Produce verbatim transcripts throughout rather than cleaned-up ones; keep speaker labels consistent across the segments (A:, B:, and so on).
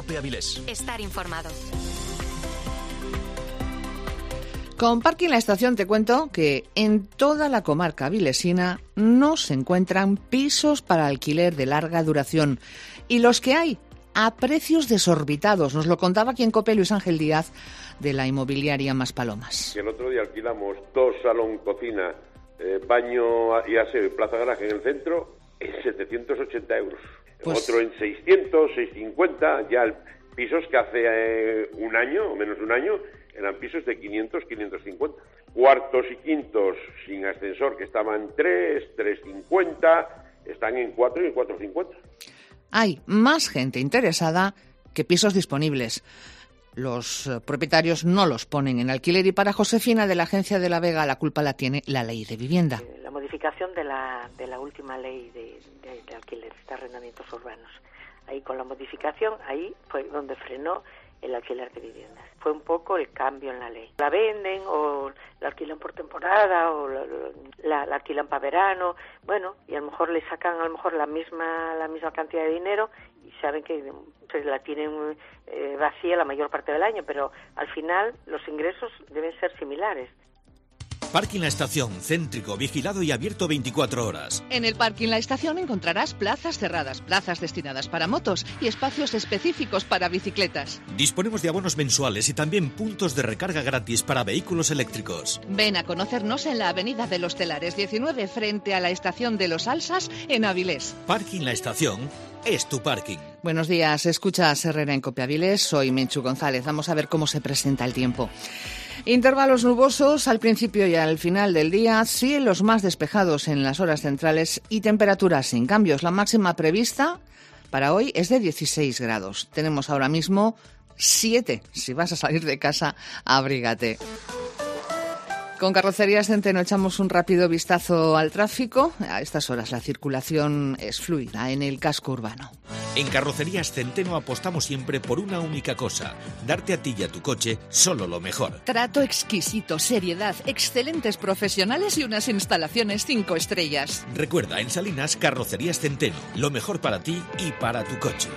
A: COPE Avilés.
B: Estar informado.
C: Con Parking La Estación te cuento que en toda la comarca avilesina no se encuentran pisos para alquiler de larga duración. Y los que hay, a precios desorbitados. Nos lo contaba aquí en COPE Luis Ángel Díaz, de la inmobiliaria Maspalomas.
D: El otro día alquilamos dos salón, cocina, eh, baño y aseo y plaza garaje en el centro en setecientos ochenta euros. Pues... Otro en seiscientos, seiscientos cincuenta, ya el, pisos que hace eh, un año o menos de un año eran pisos de quinientos, quinientos cincuenta. Cuartos y quintos sin ascensor que estaban en tres, tres cincuenta, están en cuatro y en cuatro cincuenta.
C: Hay más gente interesada que pisos disponibles. Los eh, propietarios no los ponen en alquiler y para Josefina de la Agencia de la Vega la culpa la tiene la Ley de Vivienda.
E: La modificación de la, de la última ley de, de, de alquileres, de arrendamientos urbanos. Ahí con la modificación, ahí fue donde frenó el alquiler de viviendas. Fue un poco el cambio en la ley. La venden o la alquilan por temporada o la, la, la alquilan para verano, bueno, y a lo mejor le sacan a lo mejor la misma la misma cantidad de dinero y saben que pues, la tienen eh, vacía la mayor parte del año, pero al final los ingresos deben ser similares.
A: Parking La Estación, céntrico, vigilado y abierto veinticuatro horas.
C: En el Parking La Estación encontrarás plazas cerradas, plazas destinadas para motos y espacios específicos para bicicletas.
A: Disponemos de abonos mensuales y también puntos de recarga gratis para vehículos eléctricos.
C: Ven a conocernos en la Avenida de los Telares diecinueve frente a la Estación de los Alsas en Avilés.
A: Parking La Estación es tu parking.
C: Buenos días, escuchas Herrera en COPE Avilés, soy Menchu González. Vamos a ver cómo se presenta el tiempo. Intervalos nubosos al principio y al final del día, cielos más despejados en las horas centrales y temperaturas sin cambios. La máxima prevista para hoy es de dieciséis grados. Tenemos ahora mismo siete. Si vas a salir de casa, abrígate. Con Carrocerías Centeno echamos un rápido vistazo al tráfico. A estas horas la circulación es fluida en el casco urbano.
A: En Carrocerías Centeno apostamos siempre por una única cosa: darte a ti y a tu coche solo lo mejor.
C: Trato exquisito, seriedad, excelentes profesionales y unas instalaciones cinco estrellas.
A: Recuerda, en Salinas, Carrocerías Centeno, lo mejor para ti y para tu coche.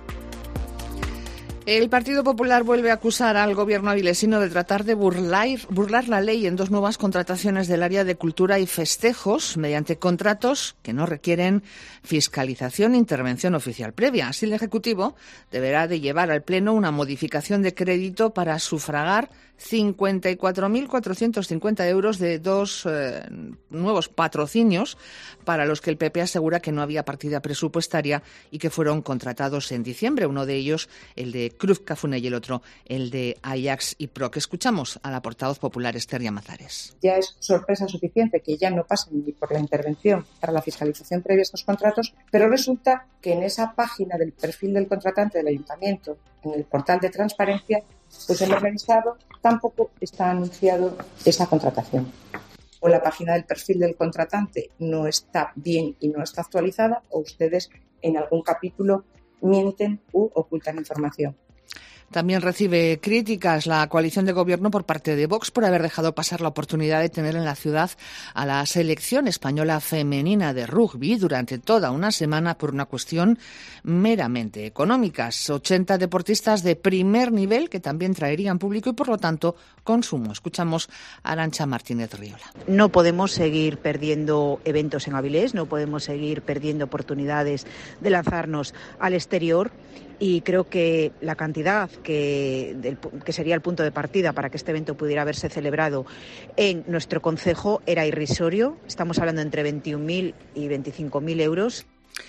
C: El Partido Popular vuelve a acusar al gobierno avilesino de tratar de burlar, burlar la ley en dos nuevas contrataciones del área de cultura y festejos mediante contratos que no requieren fiscalización e intervención oficial previa. Así, el Ejecutivo deberá de llevar al Pleno una modificación de crédito para sufragar cincuenta y cuatro mil cuatrocientos cincuenta euros de dos eh, nuevos patrocinios para los que el P P asegura que no había partida presupuestaria y que fueron contratados en diciembre. Uno de ellos, el de Cruz Cafune, y el otro, el de Ajax y Proc. Escuchamos a la portavoz popular Esther Llamazares.
F: Ya es sorpresa suficiente que ya no pasen ni por la intervención para la fiscalización previa a estos contratos, pero resulta que en esa página del perfil del contratante del ayuntamiento, en el portal de transparencia, pues hemos revisado, tampoco está anunciado esa contratación. O la página del perfil del contratante no está bien y no está actualizada, o ustedes en algún capítulo mienten u ocultan información.
C: También recibe críticas la coalición de gobierno por parte de Vox por haber dejado pasar la oportunidad de tener en la ciudad a la selección española femenina de rugby durante toda una semana por una cuestión meramente económica. ochenta deportistas de primer nivel que también traerían público y, por lo tanto, consumo. Escuchamos a Arantxa Martínez Riola.
G: No podemos seguir perdiendo eventos en Avilés, no podemos seguir perdiendo oportunidades de lanzarnos al exterior. Y creo que la cantidad que, del, que sería el punto de partida para que este evento pudiera haberse celebrado en nuestro concejo era irrisorio. Estamos hablando entre veintiún mil y veinticinco mil euros.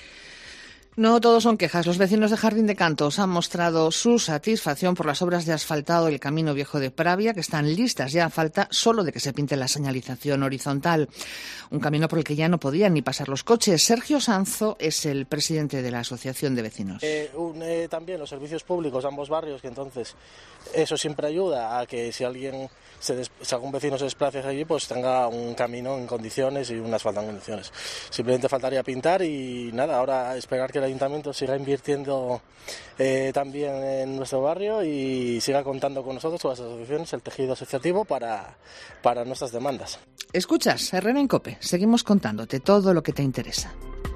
C: No todos son quejas. Los vecinos de Jardín de Cantos han mostrado su satisfacción por las obras de asfaltado del Camino Viejo de Pravia, que están listas ya a falta solo de que se pinte la señalización horizontal. Un camino por el que ya no podían ni pasar los coches. Sergio Sanzo es el presidente de la Asociación de Vecinos.
H: Eh, une también los servicios públicos a ambos barrios, que entonces eso siempre ayuda a que si alguien, se des- si algún vecino se desplace allí, pues tenga un camino en condiciones y un asfalto en condiciones. Simplemente faltaría pintar y nada, ahora esperar que el ayuntamiento siga invirtiendo eh, también en nuestro barrio y siga contando con nosotros, con las asociaciones, el tejido asociativo para, para nuestras demandas.
C: Escuchas Herrera en COPE. Seguimos contándote todo lo que te interesa.